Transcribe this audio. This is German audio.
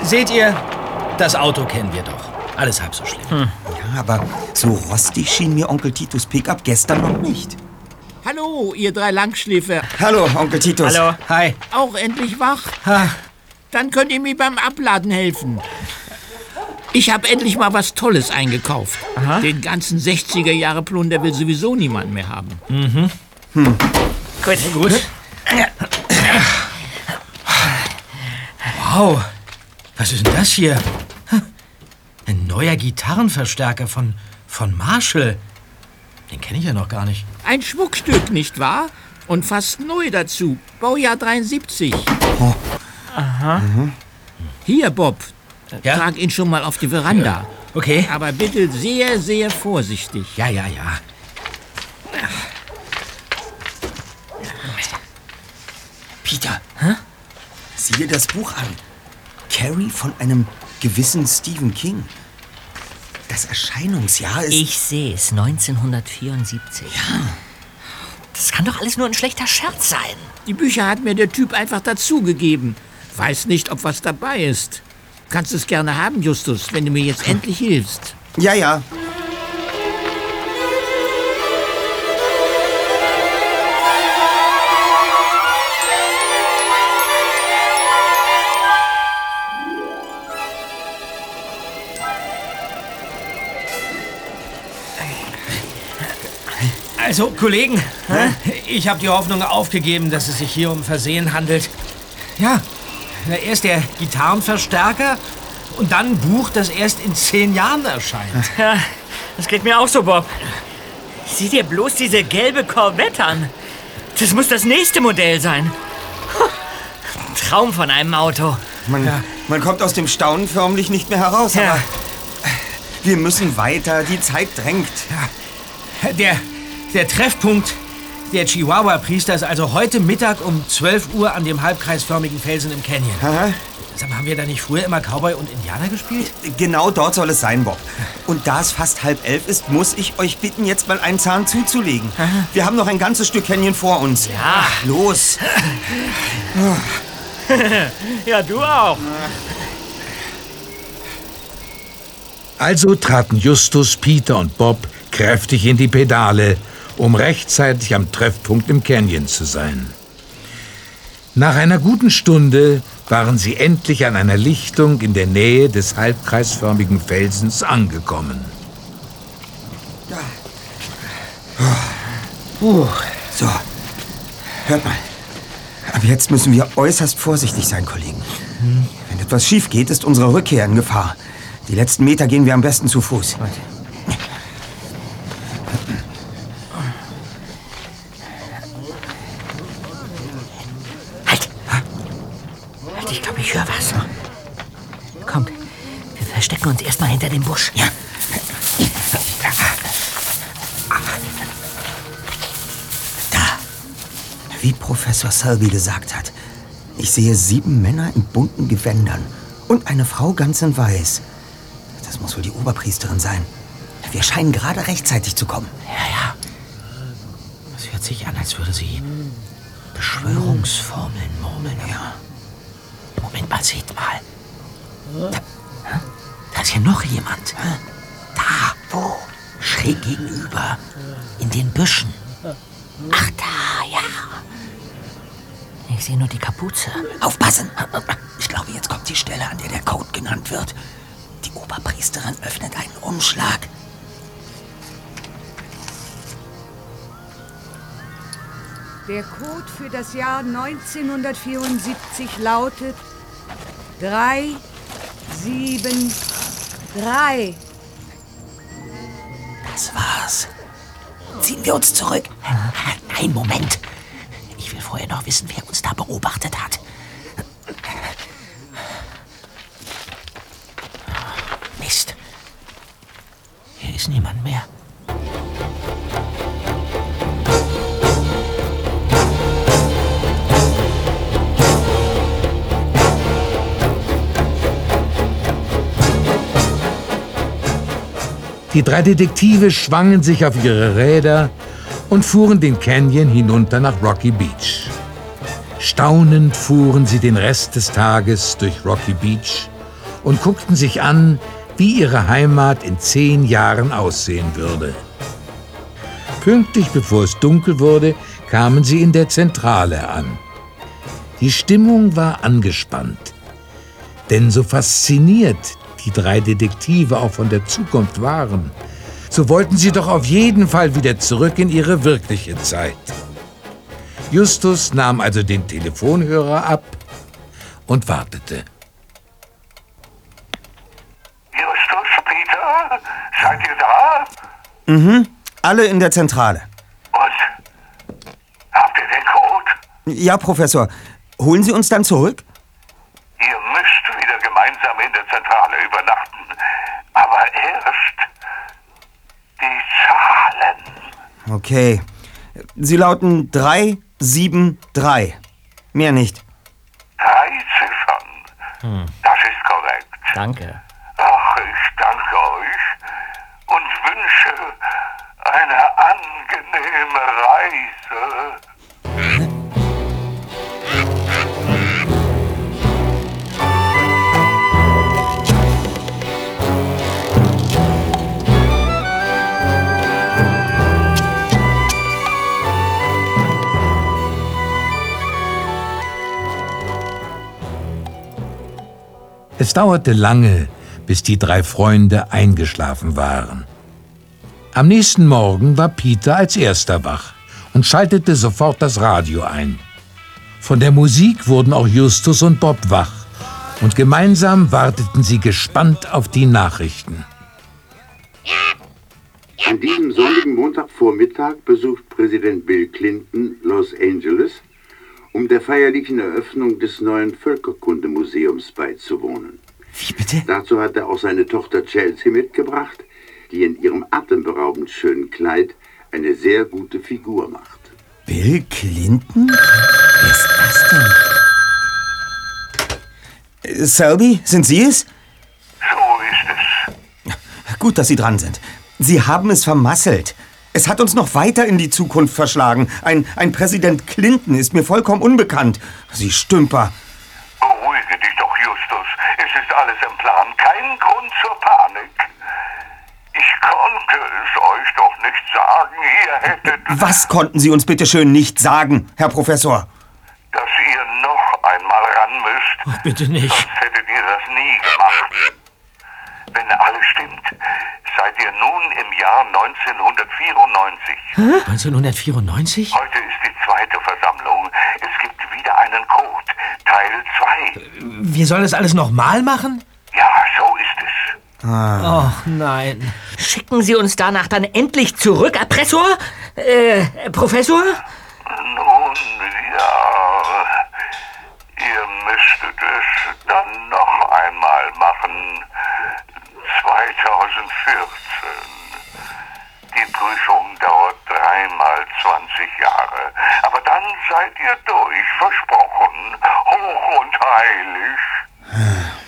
Seht ihr, das Auto kennen wir doch. Alles halb so schlimm. Ja, aber so rostig schien mir Onkel Titus Pickup gestern noch nicht. Hallo, ihr 3 Langschläfer. Hallo, Onkel Titus. Hallo. Hi. Auch endlich wach? Dann könnt ihr mir beim Abladen helfen. Ich habe endlich mal was Tolles eingekauft. Aha. Den ganzen 60er-Jahre-Plunder will sowieso niemand mehr haben. Gut. Wow. Was ist denn das hier? Ein neuer Gitarrenverstärker von Marshall. Den kenne ich ja noch gar nicht. Ein Schmuckstück, nicht wahr? Und fast neu dazu. Baujahr 73. Oh. Aha. Hier, Bob. Ja? Trag ihn schon mal auf die Veranda. Okay. Aber bitte sehr, sehr vorsichtig. Ja. Peter, sieh dir das Buch an. Carrie von einem gewissen Stephen King. Das Erscheinungsjahr ist... Ich sehe es, 1974. Ja. Das kann doch alles nur ein schlechter Scherz sein. Die Bücher hat mir der Typ einfach dazugegeben. Weiß nicht, ob was dabei ist. Kannst es gerne haben, Justus, wenn du mir jetzt endlich hilfst. Ja. Also, Kollegen, ich habe die Hoffnung aufgegeben, dass es sich hier um Versehen handelt. Ja, erst der Gitarrenverstärker und dann ein Buch, das erst in 10 Jahren erscheint. Ja, das geht mir auch so, Bob. Sieh dir bloß diese gelbe Corvette an. Das muss das nächste Modell sein. Traum von einem Auto. Man kommt aus dem Staunen förmlich nicht mehr heraus, Ja. aber wir müssen weiter, die Zeit drängt. Der Treffpunkt der Chihuahua-Priester ist also heute Mittag um 12 Uhr an dem halbkreisförmigen Felsen im Canyon. Aha. Sag mal, haben wir da nicht früher immer Cowboy und Indianer gespielt? Genau dort soll es sein, Bob. Und da es fast 10:30 ist, muss ich euch bitten, jetzt mal einen Zahn zuzulegen. Wir haben noch ein ganzes Stück Canyon vor uns. Ja. Los. Ja, du auch. Also traten Justus, Peter und Bob kräftig in die Pedale, um rechtzeitig am Treffpunkt im Canyon zu sein. Nach einer guten Stunde waren sie endlich an einer Lichtung in der Nähe des halbkreisförmigen Felsens angekommen. So, hört mal. Ab jetzt müssen wir äußerst vorsichtig sein, Kollegen. Wenn etwas schief geht, ist unsere Rückkehr in Gefahr. Die letzten Meter gehen wir am besten zu Fuß. Halt, ich glaube, ich höre was. Komm, wir verstecken uns erstmal hinter dem Busch. Ja. Da. Wie Professor Selby gesagt hat. Ich sehe 7 Männer in bunten Gewändern und eine Frau ganz in weiß. Das muss wohl die Oberpriesterin sein. Wir scheinen gerade rechtzeitig zu kommen. Ja. Das hört sich an, als würde sie Beschwörungsformeln murmeln. Ja. Moment mal, seht mal. Da ist hier noch jemand. Da, wo? Schräg gegenüber. In den Büschen. Ach, da, ja. Ich sehe nur die Kapuze. Aufpassen! Ich glaube, jetzt kommt die Stelle, an der der Code genannt wird. Die Oberpriesterin öffnet einen Umschlag. Der Code für das Jahr 1974 lautet 373. Das war's. Ziehen wir uns zurück. Nein, Moment. Ich will vorher noch wissen, wer uns da beobachtet hat. Mist. Hier ist niemand mehr. Die 3 Detektive schwangen sich auf ihre Räder und fuhren den Canyon hinunter nach Rocky Beach. Staunend fuhren sie den Rest des Tages durch Rocky Beach und guckten sich an, wie ihre Heimat in 10 Jahren aussehen würde. Pünktlich bevor es dunkel wurde, kamen sie in der Zentrale an. Die Stimmung war angespannt, denn so fasziniert die 3 Detektive auch von der Zukunft waren, so wollten sie doch auf jeden Fall wieder zurück in ihre wirkliche Zeit. Justus nahm also den Telefonhörer ab und wartete. Justus, Peter, seid ihr da? Mhm, alle in der Zentrale. Und? Habt ihr den Code? Ja, Professor. Holen Sie uns dann zurück? Ihr müsst wieder gemeinsam in der Zentrale übernachten. Aber erst die Zahlen. Okay. Sie lauten 373. Mehr nicht. 3 Ziffern. Das ist korrekt. Danke. Ach, ich danke euch und wünsche eine angenehme Reise. Es dauerte lange, bis die 3 Freunde eingeschlafen waren. Am nächsten Morgen war Peter als erster wach und schaltete sofort das Radio ein. Von der Musik wurden auch Justus und Bob wach und gemeinsam warteten sie gespannt auf die Nachrichten. An diesem sonnigen Montagvormittag besucht Präsident Bill Clinton Los Angeles, um der feierlichen Eröffnung des neuen Völkerkundemuseums beizuwohnen. Wie bitte? Dazu hat er auch seine Tochter Chelsea mitgebracht, die in ihrem atemberaubend schönen Kleid eine sehr gute Figur macht. Bill Clinton? Wer ist das denn? Selby, sind Sie es? So ist es. Gut, dass Sie dran sind. Sie haben es vermasselt. Es hat uns noch weiter in die Zukunft verschlagen. Ein Präsident Clinton ist mir vollkommen unbekannt. Sie Stümper. Beruhige dich doch, Justus. Es ist alles im Plan. Kein Grund zur Panik. Ich konnte es euch doch nicht sagen. Ihr hättet... Was konnten Sie uns bitte schön nicht sagen, Herr Professor? Dass ihr noch einmal ran müsst. Ach, bitte nicht. Sonst hättet ihr das nie gemacht. Wenn alles stimmt, seid ihr nun im Jahr 1994. 1994? Heute ist die 2. Versammlung. Es gibt wieder einen Code. Teil 2. Wir sollen das alles nochmal machen? Ja, so ist es. Ach, nein. Schicken Sie uns danach dann endlich zurück, Erpressor? Professor? Nun ja, ihr müsstet es dann noch einmal machen. 2014. Die Prüfung dauert 3 mal 20 Jahre. Aber dann seid ihr durch, versprochen. Hoch und heilig.